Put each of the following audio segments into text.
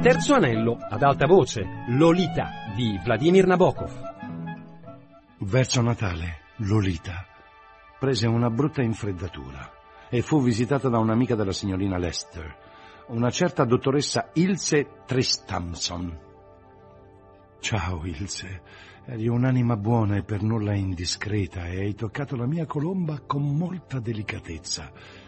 Terzo anello, ad alta voce, Lolita, di Vladimir Nabokov. Verso Natale, Lolita prese una brutta infreddatura e fu visitata da un'amica della signorina Lester, una certa dottoressa Ilse Tristamson. Ciao, Ilse, eri un'anima buona e per nulla indiscreta e hai toccato la mia colomba con molta delicatezza.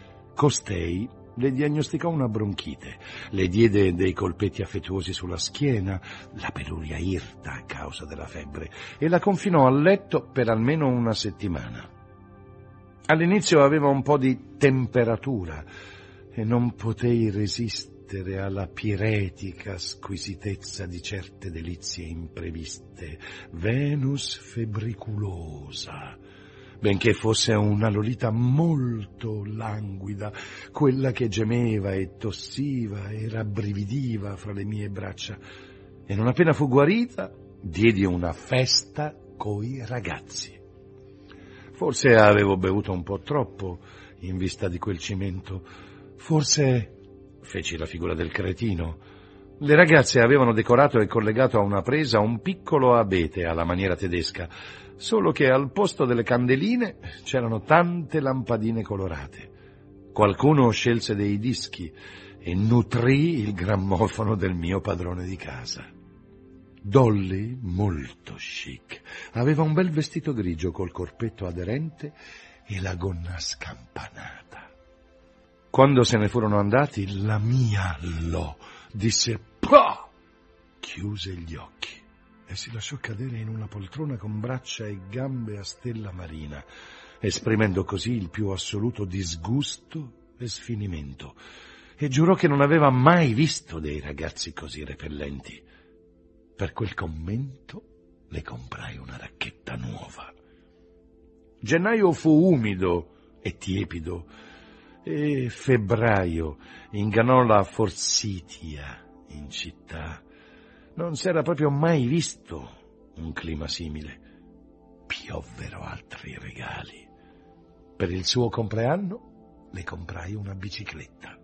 Costei le diagnosticò una bronchite, le diede dei colpetti affettuosi sulla schiena, la peluria irta a causa della febbre, e la confinò a letto per almeno una settimana. All'inizio aveva un po' di temperatura e non potei resistere alla piretica squisitezza di certe delizie impreviste. Venus febbriculosa, benché fosse una Lolita molto languida, quella che gemeva e tossiva e rabbrividiva fra le mie braccia. E non appena fu guarita, diedi una festa coi ragazzi. Forse avevo bevuto un po' troppo in vista di quel cimento. Forse feci la figura del cretino. Le ragazze avevano decorato e collegato a una presa un piccolo abete alla maniera tedesca, solo che al posto delle candeline c'erano tante lampadine colorate. Qualcuno scelse dei dischi e nutrì il grammofono del mio padrone di casa. Dolly, molto chic, aveva un bel vestito grigio col corpetto aderente e la gonna scampanata. Quando se ne furono andati, la mia Lo disse «Pah!», chiuse gli occhi e si lasciò cadere in una poltrona con braccia e gambe a stella marina, esprimendo così il più assoluto disgusto e sfinimento, e giurò che non aveva mai visto dei ragazzi così repellenti. Per quel commento le comprai una racchetta nuova. Gennaio fu umido e tiepido, e febbraio ingannò la forsitia in città. Non s'era proprio mai visto un clima simile. Piovvero altri regali. Per il suo compleanno le comprai una bicicletta.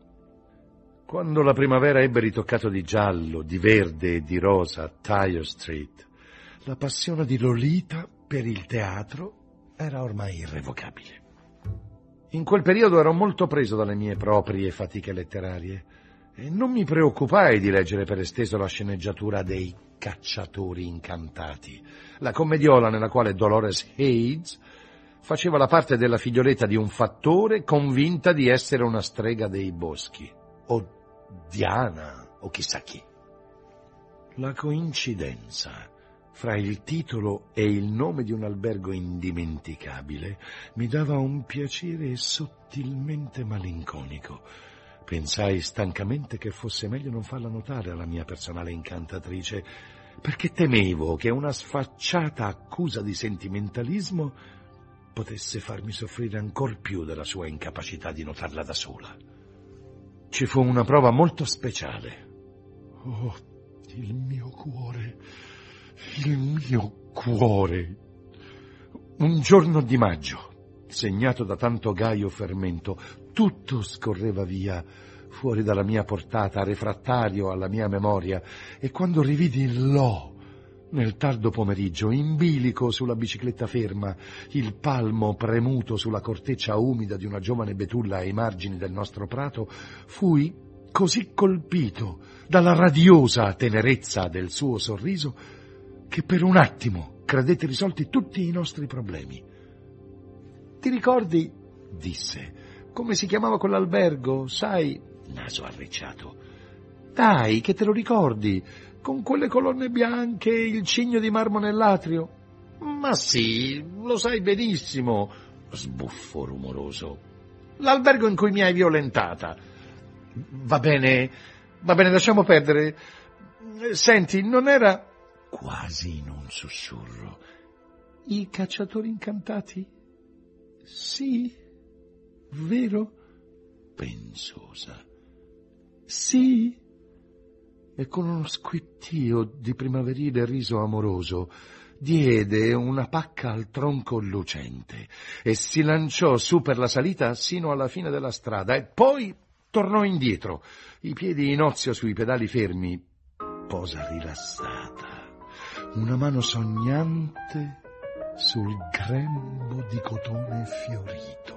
Quando la primavera ebbe ritoccato di giallo, di verde e di rosa Tyre Street, la passione di Lolita per il teatro era ormai irrevocabile. In quel periodo ero molto preso dalle mie proprie fatiche letterarie e non mi preoccupai di leggere per esteso la sceneggiatura dei Cacciatori incantati, la commediola nella quale Dolores Hayes faceva la parte della figlioletta di un fattore convinta di essere una strega dei boschi, o Diana, o chissà chi. La coincidenza fra il titolo e il nome di un albergo indimenticabile mi dava un piacere sottilmente malinconico. Pensai stancamente che fosse meglio non farla notare alla mia personale incantatrice, perché temevo che una sfacciata accusa di sentimentalismo potesse farmi soffrire ancor più della sua incapacità di notarla da sola. Ci fu una prova molto speciale. Oh, il mio cuore, il mio cuore. Un giorno di maggio, segnato da tanto gaio fermento, tutto scorreva via, fuori dalla mia portata, refrattario alla mia memoria, e quando rividi Lo nel tardo pomeriggio, in bilico sulla bicicletta ferma, il palmo premuto sulla corteccia umida di una giovane betulla ai margini del nostro prato, fui così colpito dalla radiosa tenerezza del suo sorriso che per un attimo credetti risolti tutti i nostri problemi. «Ti ricordi?» disse. «Come si chiamava quell'albergo? Sai?» Naso arricciato. «Dai, che te lo ricordi? Con quelle colonne bianche e il cigno di marmo nell'atrio?» «Ma sì, lo sai benissimo», sbuffo rumoroso. «L'albergo in cui mi hai violentata». Va bene, lasciamo perdere. Senti, non era...» Quasi in un sussurro. «I Cacciatori incantati?» «Sì, vero?» Pensosa. «Sì?» E con uno squittio di primaverile riso amoroso diede una pacca al tronco lucente e si lanciò su per la salita sino alla fine della strada e poi tornò indietro, i piedi in ozio sui pedali fermi, posa rilassata, una mano sognante sul grembo di cotone fiorito.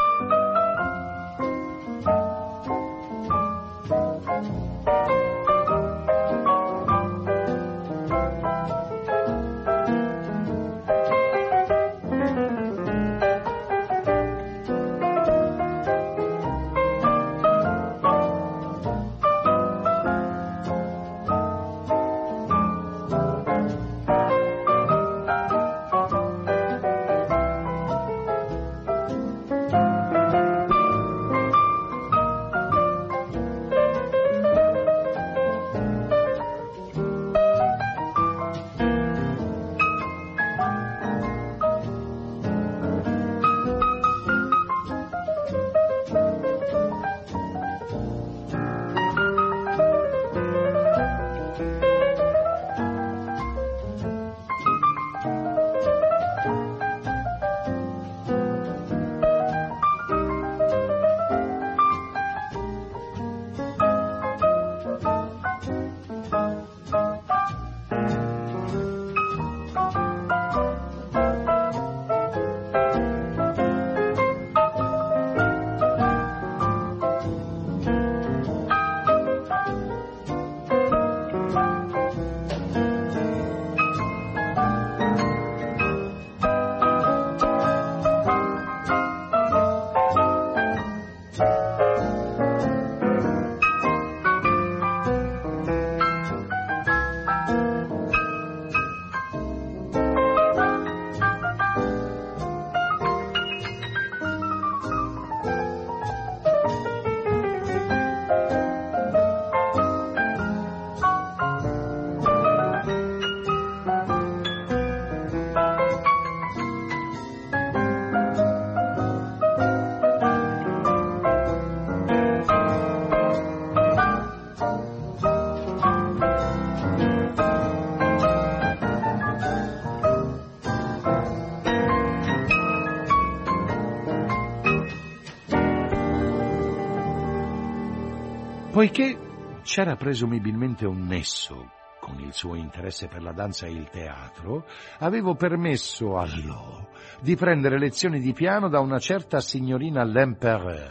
Poiché c'era presumibilmente un nesso con il suo interesse per la danza e il teatro, avevo permesso a Lo di prendere lezioni di piano da una certa signorina L'Empereur,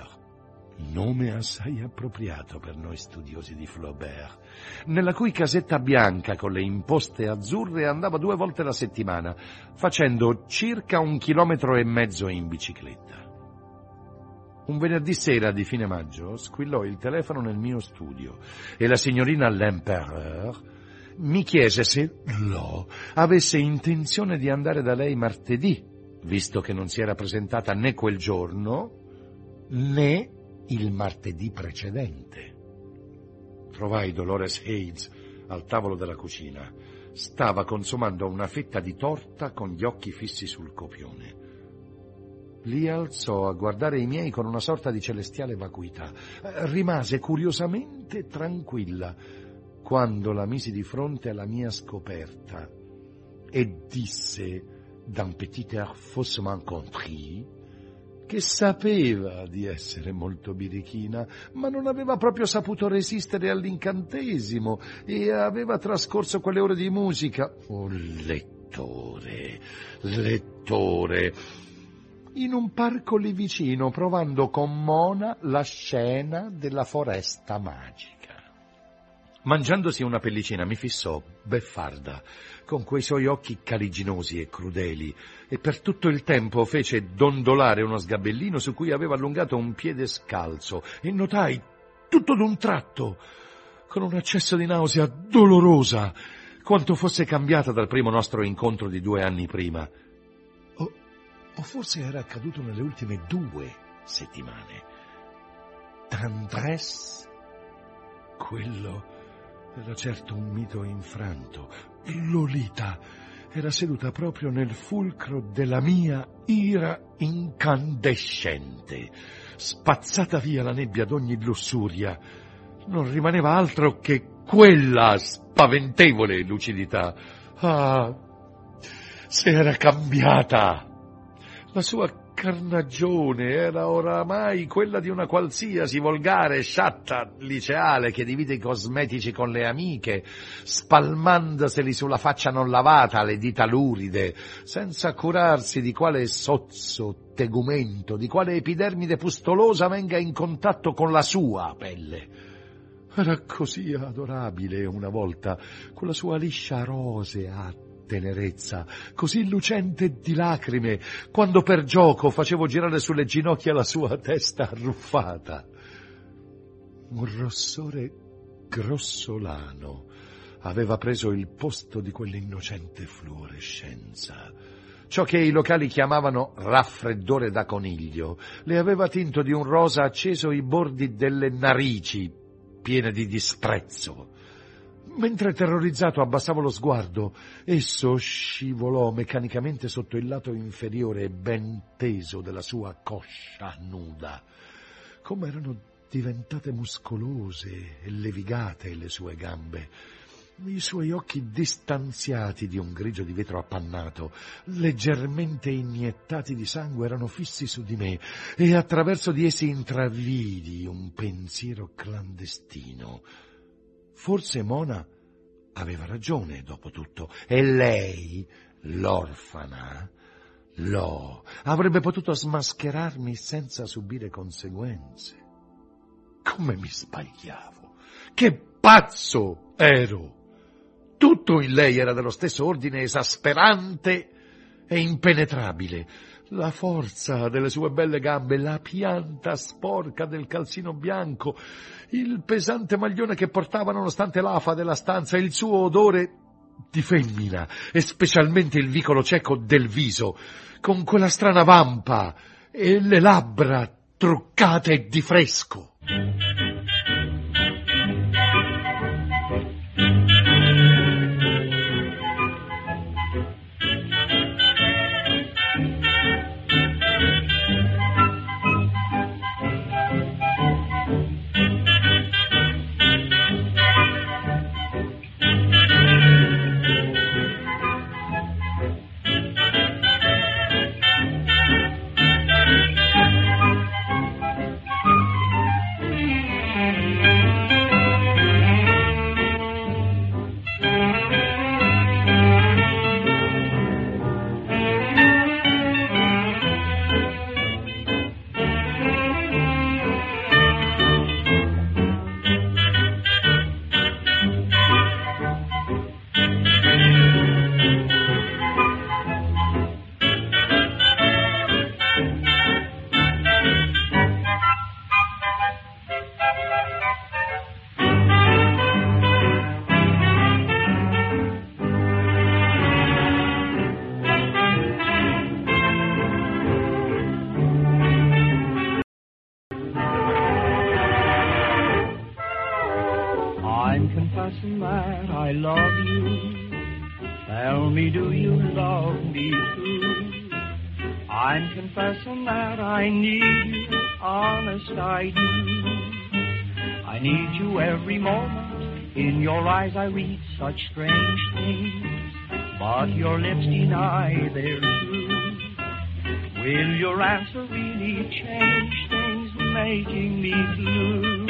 nome assai appropriato per noi studiosi di Flaubert, nella cui casetta bianca con le imposte azzurre andava 2 volte la settimana, facendo circa 1,5 chilometri in bicicletta. Un venerdì sera di fine maggio squillò il telefono nel mio studio e la signorina L'Empereur mi chiese se Lo avesse intenzione di andare da lei martedì, visto che non si era presentata né quel giorno né il martedì precedente. Trovai Dolores Hayes al tavolo della cucina. Stava consumando una fetta di torta con gli occhi fissi sul copione. Li alzò a guardare i miei con una sorta di celestiale vacuità. Rimase curiosamente tranquilla quando la misi di fronte alla mia scoperta e disse, d'un petit air faussement contrit, che sapeva di essere molto birichina, ma non aveva proprio saputo resistere all'incantesimo e aveva trascorso quelle ore di musica. Oh, lettore, in un parco lì vicino, provando con Mona la scena della foresta magica. Mangiandosi una pellicina mi fissò, beffarda, con quei suoi occhi caliginosi e crudeli, e per tutto il tempo fece dondolare uno sgabellino su cui aveva allungato un piede scalzo, e notai, tutto d'un tratto, con un accesso di nausea dolorosa, quanto fosse cambiata dal primo nostro incontro di 2 anni prima. O forse era accaduto nelle ultime 2 settimane. Tendresse, quello era certo un mito infranto. Lolita era seduta proprio nel fulcro della mia ira incandescente. Spazzata via la nebbia d'ogni lussuria, non rimaneva altro che quella spaventevole lucidità. Ah, se era cambiata! La sua carnagione era oramai quella di una qualsiasi volgare sciatta liceale che divide i cosmetici con le amiche, spalmandoseli sulla faccia non lavata, le dita luride, senza curarsi di quale sozzo tegumento, di quale epidermide pustolosa venga in contatto con la sua pelle. Era così adorabile una volta, con la sua liscia rosea tenerezza, così lucente di lacrime, quando per gioco facevo girare sulle ginocchia la sua testa arruffata. Un rossore grossolano aveva preso il posto di quell'innocente fluorescenza. Ciò che i locali chiamavano raffreddore da coniglio le aveva tinto di un rosa acceso i bordi delle narici, piene di disprezzo. Mentre terrorizzato abbassavo lo sguardo, esso scivolò meccanicamente sotto il lato inferiore ben teso della sua coscia nuda. Come erano diventate muscolose e levigate le sue gambe. I suoi occhi distanziati di un grigio di vetro appannato, leggermente iniettati di sangue, erano fissi su di me e attraverso di essi intravidi un pensiero clandestino. Forse Mona aveva ragione, dopo tutto, e lei, l'orfana, avrebbe potuto smascherarmi senza subire conseguenze. Come mi sbagliavo! Che pazzo ero! Tutto in lei era dello stesso ordine esasperante e impenetrabile. La forza delle sue belle gambe, la pianta sporca del calzino bianco, il pesante maglione che portava nonostante l'afa della stanza, il suo odore di femmina e specialmente il vicolo cieco del viso, con quella strana vampa e le labbra truccate di fresco. I read such strange things, but your lips deny their truth. Will your answer really change things, making me blue?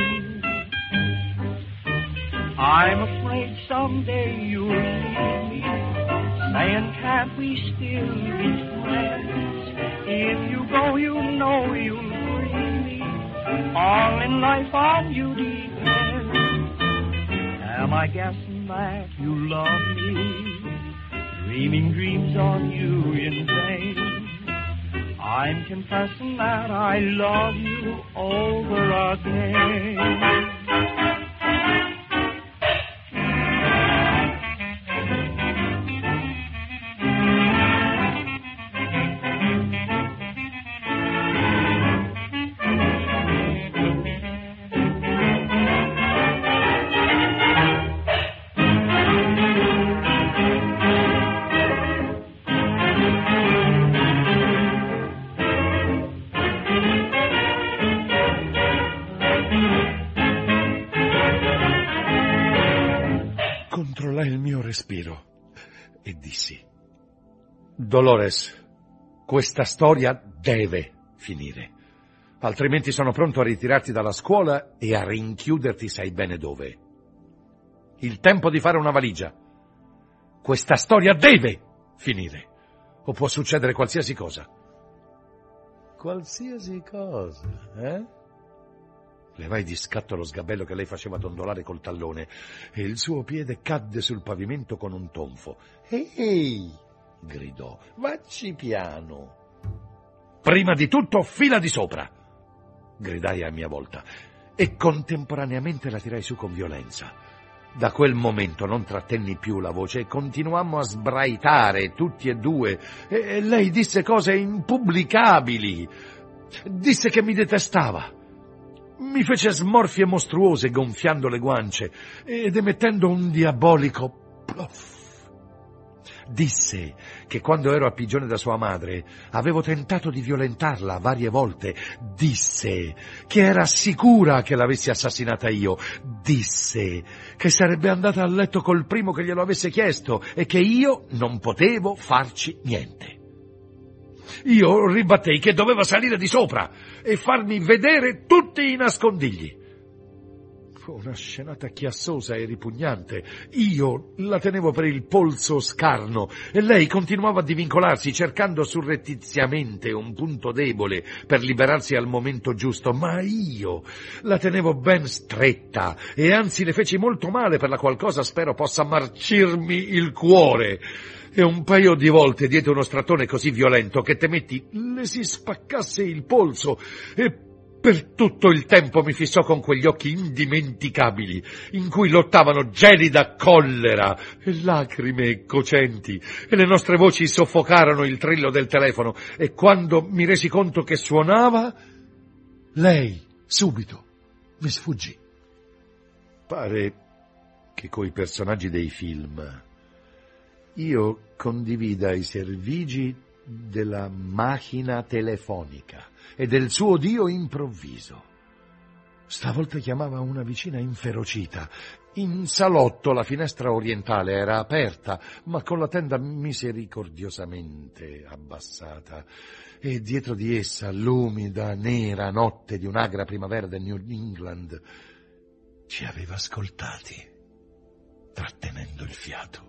I'm afraid someday you'll leave me, saying can't we still be friends? If you go, you know you'll bring me, all in life on you depends. Am I guessing that you love me, dreaming dreams on you in vain? I'm confessing that I love you over again. Controllai il mio respiro e dissi: Dolores, Questa storia deve finire. Altrimenti sono pronto a ritirarti dalla scuola e a rinchiuderti sai bene dove. Il tempo di fare una valigia. Questa storia deve finire. O può succedere qualsiasi cosa. Qualsiasi cosa, eh? Levai di scatto lo sgabello che lei faceva dondolare col tallone e il suo piede cadde sul pavimento con un tonfo. Ehi! Gridò. Vacci piano. Prima di tutto fila di sopra! Gridai a mia volta e contemporaneamente la tirai su con violenza. Da quel momento non trattenni più la voce e continuammo a sbraitare tutti e due e lei disse cose impubblicabili. Disse che mi detestava. Mi fece smorfie mostruose gonfiando le guance ed emettendo un diabolico plof. Disse che quando ero a Pigione da sua madre avevo tentato di violentarla varie volte. Disse che era sicura che l'avessi assassinata io. Disse che sarebbe andata a letto col primo che glielo avesse chiesto e che io non potevo farci niente. Io ribattei che doveva salire di sopra e farmi vedere tutti i nascondigli. Fu una scenata chiassosa e ripugnante. Io la tenevo per il polso scarno e lei continuava a divincolarsi cercando surrettiziamente un punto debole per liberarsi al momento giusto, ma io la tenevo ben stretta e anzi le feci molto male per la qual cosa spero possa marcirmi il cuore. E un paio di volte diede uno strattone così violento che temetti le si spaccasse il polso e per tutto il tempo mi fissò con quegli occhi indimenticabili in cui lottavano gelida collera e lacrime cocenti e le nostre voci soffocarono il trillo del telefono e quando mi resi conto che suonava, lei subito mi sfuggì. Pare che coi personaggi dei film io condivida i servigi della macchina telefonica e del suo dio improvviso. Stavolta chiamava una vicina inferocita. In salotto la finestra orientale era aperta, ma con la tenda misericordiosamente abbassata, e dietro di essa l'umida, nera notte di un'agra primavera del New England ci aveva ascoltati, trattenendo il fiato.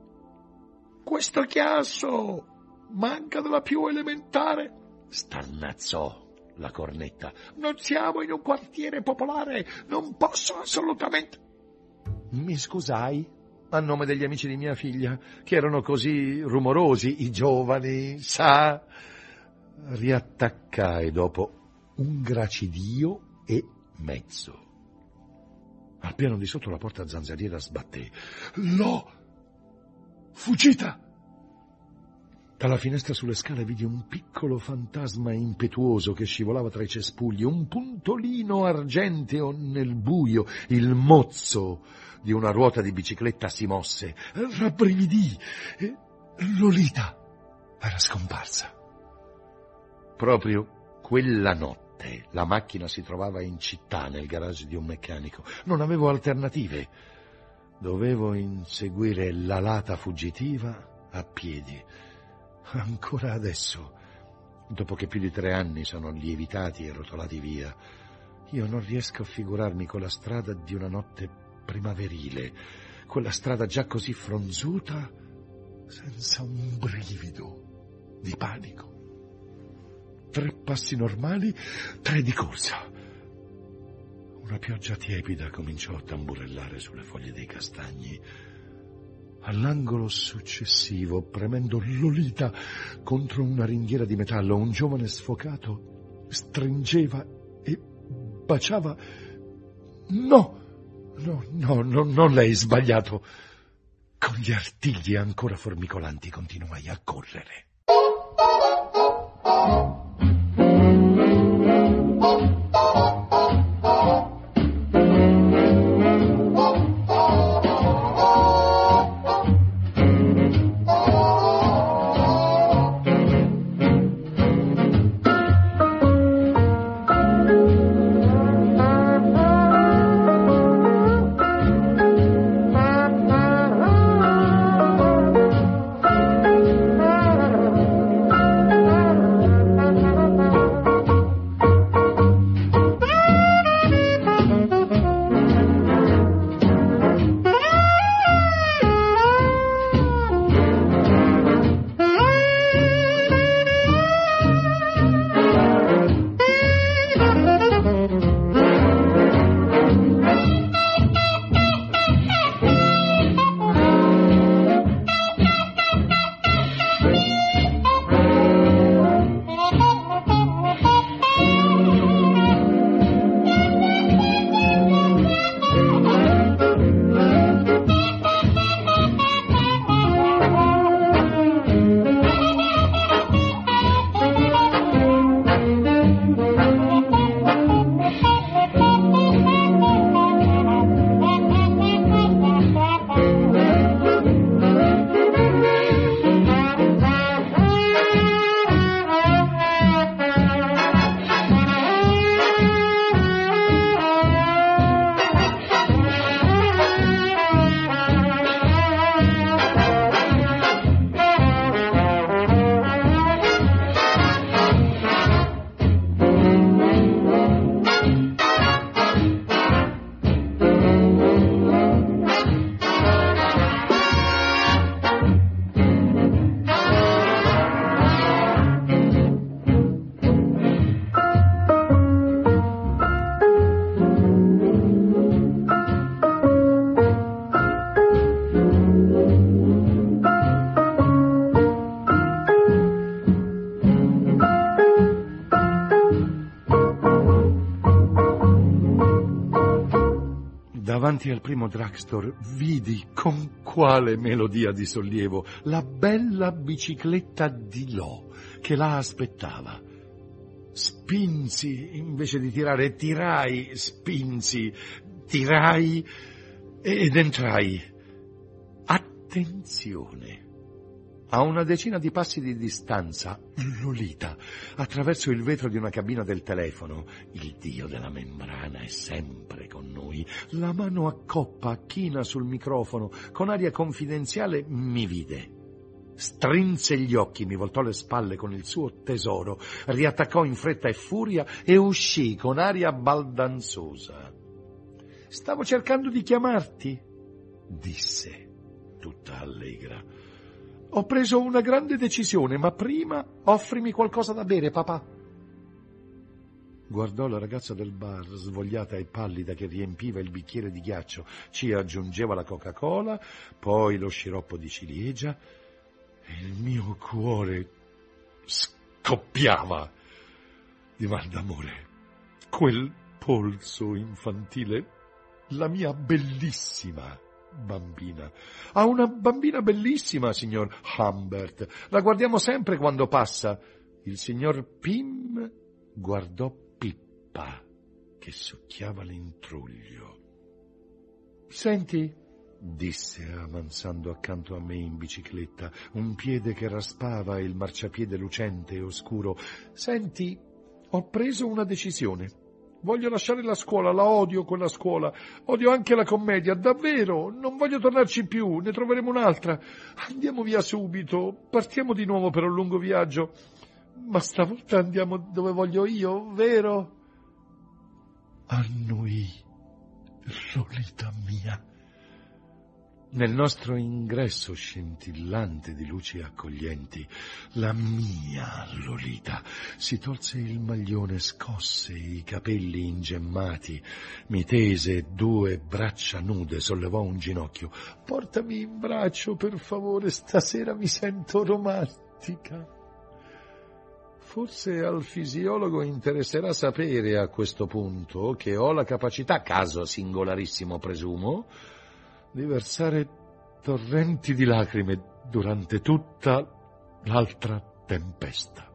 Questo chiasso manca della più elementare, starnazzò la cornetta. Non siamo in un quartiere popolare, non posso assolutamente. Mi scusai a nome degli amici di mia figlia, che erano così rumorosi, i giovani, sa. Riattaccai dopo un gracidio e mezzo. Al piano di sotto la porta zanzariera sbatté. L'ho fuggita! Dalla finestra sulle scale vidi un piccolo fantasma impetuoso che scivolava tra i cespugli, un puntolino argenteo nel buio. Il mozzo di una ruota di bicicletta si mosse. Rabbrividì e Lolita era scomparsa. Proprio quella notte la macchina si trovava in città, nel garage di un meccanico. Non avevo alternative. Dovevo inseguire l'alata fuggitiva a piedi. Ancora adesso, dopo che più di 3 anni sono lievitati e rotolati via, io non riesco a figurarmi quella strada di una notte primaverile, quella strada già così fronzuta, senza un brivido di panico. 3 passi normali, 3 di corsa. Una pioggia tiepida cominciò a tamburellare sulle foglie dei castagni. All'angolo successivo, premendo Lolita contro una ringhiera di metallo, un giovane sfocato stringeva e baciava. No, non lei, sbagliato. Con gli artigli ancora formicolanti continuai a correre. Davanti al primo drugstore vidi con quale melodia di sollievo la bella bicicletta di Lo che la aspettava. Spinsi invece di tirare, tirai, spinsi, tirai ed entrai. Attenzione! A una decina di passi di distanza, Lolita, attraverso il vetro di una cabina del telefono, il dio della membrana è sempre con noi, la mano a coppa china sul microfono, con aria confidenziale mi vide. Strinse gli occhi, mi voltò le spalle con il suo tesoro, riattaccò in fretta e furia e uscì con aria baldanzosa. «Stavo cercando di chiamarti», disse, tutta allegra. «Ho preso una grande decisione, ma prima offrimi qualcosa da bere, papà». Guardò la ragazza del bar, svogliata e pallida, che riempiva il bicchiere di ghiaccio, ci aggiungeva la Coca-Cola, poi lo sciroppo di ciliegia, e il mio cuore scoppiava di mal d'amore. Quel polso infantile, la mia bellissima bambina. Ha una bambina bellissima, signor Humbert. La guardiamo sempre quando passa. Il signor Pym guardò Pippa, che succhiava l'intruglio. «Senti», disse avanzando accanto a me in bicicletta, un piede che raspava il marciapiede lucente e oscuro. «Senti, ho preso una decisione. Voglio lasciare la scuola, la odio quella scuola, odio anche la commedia, davvero, non voglio tornarci più, ne troveremo un'altra. Andiamo via subito, partiamo di nuovo per un lungo viaggio, ma stavolta andiamo dove voglio io, vero?» Annui, Lolita mia. Nel nostro ingresso scintillante di luci accoglienti, la mia Lolita si tolse il maglione, scosse i capelli ingemmati, mi tese 2 braccia nude, sollevò un ginocchio. «Portami in braccio, per favore, stasera mi sento romantica». Forse al fisiologo interesserà sapere a questo punto che ho la capacità, caso singolarissimo presumo, di versare torrenti di lacrime durante tutta l'altra tempesta.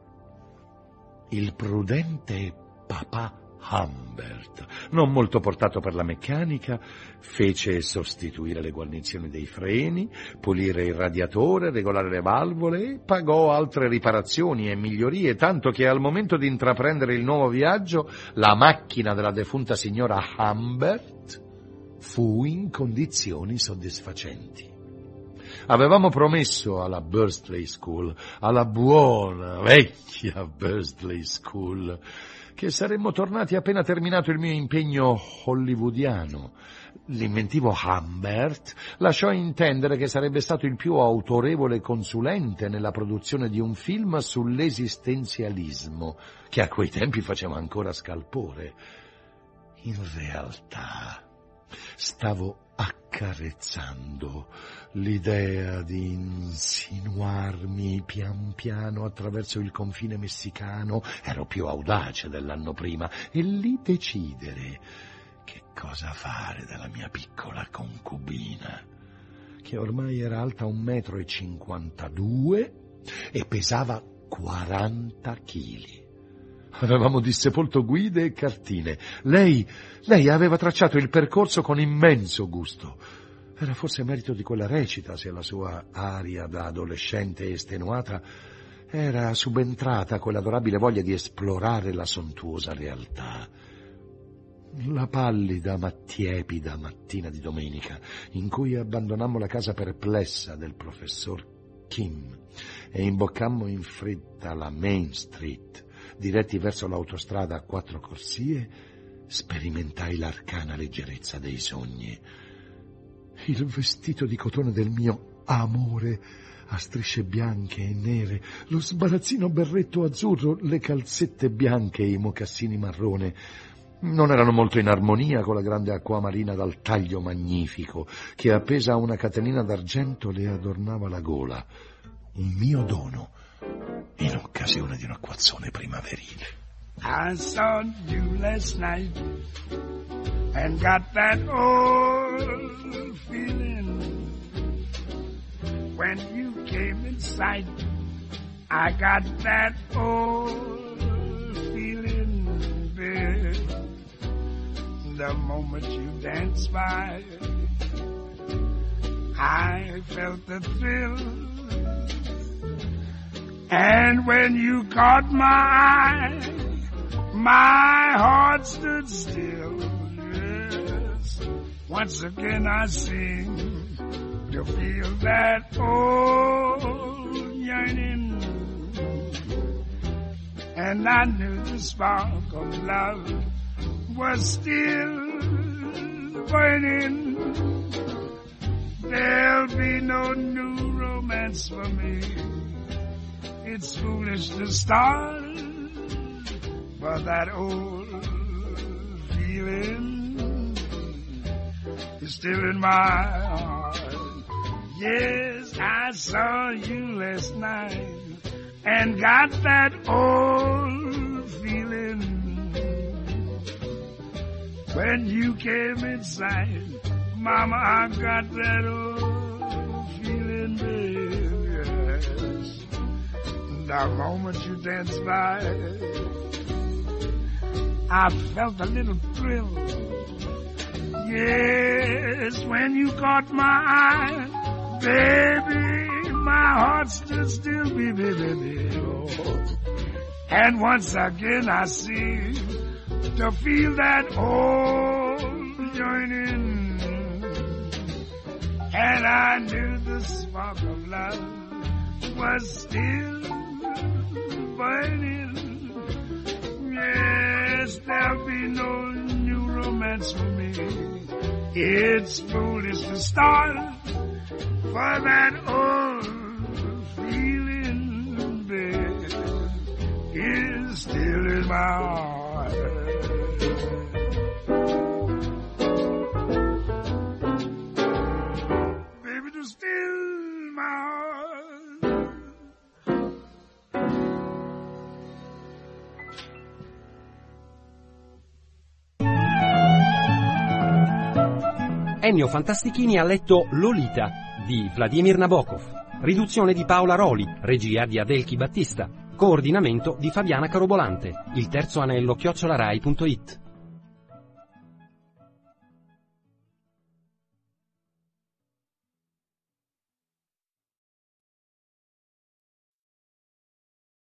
Il prudente papà Humbert, non molto portato per la meccanica, fece sostituire le guarnizioni dei freni, pulire il radiatore, regolare le valvole e pagò altre riparazioni e migliorie, tanto che al momento di intraprendere il nuovo viaggio la macchina della defunta signora Humbert fu in condizioni soddisfacenti. Avevamo promesso alla Bursley School, alla buona vecchia Bursley School, che saremmo tornati appena terminato il mio impegno hollywoodiano. L'inventivo Humbert lasciò intendere che sarebbe stato il più autorevole consulente nella produzione di un film sull'esistenzialismo, che a quei tempi faceva ancora scalpore. In realtà stavo accarezzando l'idea di insinuarmi pian piano attraverso il confine messicano, ero più audace dell'anno prima, e lì decidere che cosa fare della mia piccola concubina, che ormai era alta 1,52 m e pesava 40 chili. Avevamo dissepolto guide e cartine. Lei aveva tracciato il percorso con immenso gusto. Era forse merito di quella recita se la sua aria da adolescente estenuata era subentrata quell'adorabile voglia di esplorare la sontuosa realtà. La pallida ma tiepida mattina di domenica, in cui abbandonammo la casa perplessa del professor Kim e imboccammo in fretta la Main Street, diretti verso l'autostrada a 4 corsie, sperimentai l'arcana leggerezza dei sogni. Il vestito di cotone del mio amore a strisce bianche e nere, lo sbarazzino berretto azzurro, le calzette bianche e i mocassini marrone non erano molto in armonia con la grande acquamarina dal taglio magnifico che, appesa a una catenina d'argento, le adornava la gola, un mio dono in occasione di un acquazzone primaverile. I saw you last night and got that old feeling when you came in sight. I got that old feeling, babe, the moment you danced by. I felt the thrill, and when you caught my eye, my heart stood still. Yes, once again I seem to feel that old yearning, and I knew the spark of love was still burning. There'll be no new romance for me. It's foolish to start, but that old feeling is still in my heart. Yes, I saw you last night and got that old feeling when you came inside. Mama, I got that old feeling, babe, yes. The moment you danced by, I felt a little thrill. Yes, when you caught my eye, baby, my heart stood still, baby. Oh. And once again I seem to feel that old yearning, and I knew the spark of love was still burning. Yes, there'll be no new romance for me. It's foolish to start, for that old feeling, babe, is still in my heart. Baby, it's still in my heart. Ennio Fantastichini ha letto Lolita di Vladimir Nabokov, riduzione di Paola Roli, regia di Adelchi Battista, coordinamento di Fabiana Carobolante, il terzo anello @rai.it.